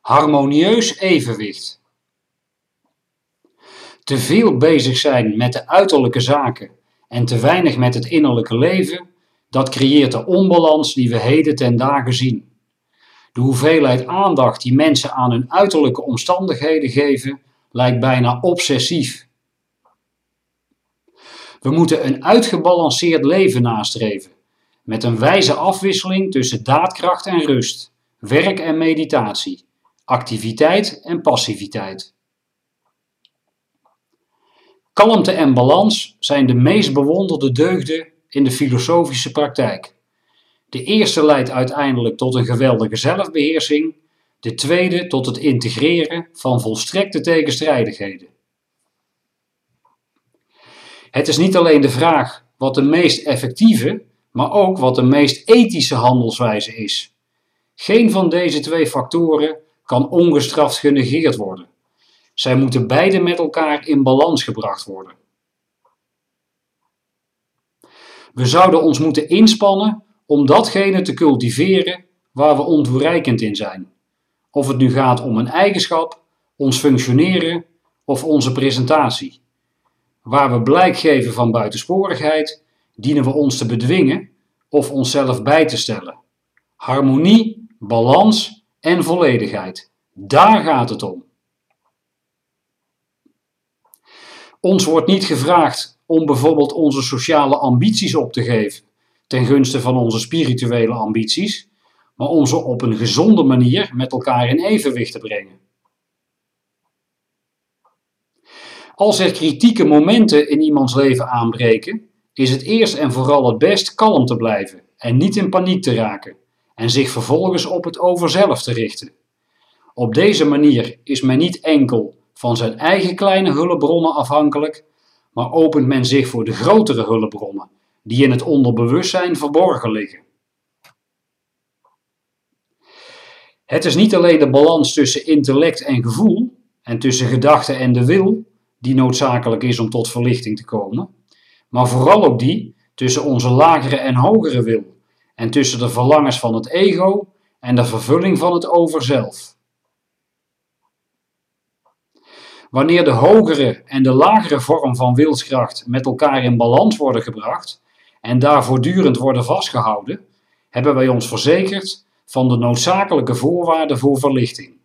Harmonieus evenwicht. Te veel bezig zijn met de uiterlijke zaken en te weinig met het innerlijke leven, dat creëert de onbalans die we heden ten dage zien. De hoeveelheid aandacht die mensen aan hun uiterlijke omstandigheden geven, lijkt bijna obsessief. We moeten een uitgebalanceerd leven nastreven, met een wijze afwisseling tussen daadkracht en rust, werk en meditatie, activiteit en passiviteit. Kalmte en balans zijn de meest bewonderde deugden in de filosofische praktijk. De eerste leidt uiteindelijk tot een geweldige zelfbeheersing, de tweede tot het integreren van volstrekte tegenstrijdigheden. Het is niet alleen de vraag wat de meest effectieve, maar ook wat de meest ethische handelswijze is. Geen van deze twee factoren kan ongestraft genegeerd worden. Zij moeten beide met elkaar in balans gebracht worden. We zouden ons moeten inspannen om datgene te cultiveren waar we ontoereikend in zijn. Of het nu gaat om een eigenschap, ons functioneren of onze presentatie. Waar we blijk geven van buitensporigheid, dienen we ons te bedwingen of onszelf bij te stellen. Harmonie, balans en volledigheid. Daar gaat het om. Ons wordt niet gevraagd om bijvoorbeeld onze sociale ambities op te geven, ten gunste van onze spirituele ambities, maar om ze op een gezonde manier met elkaar in evenwicht te brengen. Als er kritieke momenten in iemands leven aanbreken, is het eerst en vooral het best kalm te blijven en niet in paniek te raken en zich vervolgens op het overzelf te richten. Op deze manier is men niet enkel van zijn eigen kleine hulpbronnen afhankelijk, maar opent men zich voor de grotere hulpbronnen die in het onderbewustzijn verborgen liggen. Het is niet alleen de balans tussen intellect en gevoel en tussen gedachte en de wil die noodzakelijk is om tot verlichting te komen, maar vooral ook die tussen onze lagere en hogere wil en tussen de verlangens van het ego en de vervulling van het overzelf. Wanneer de hogere en de lagere vorm van wilskracht met elkaar in balans worden gebracht en daar voortdurend worden vastgehouden, hebben wij ons verzekerd van de noodzakelijke voorwaarden voor verlichting.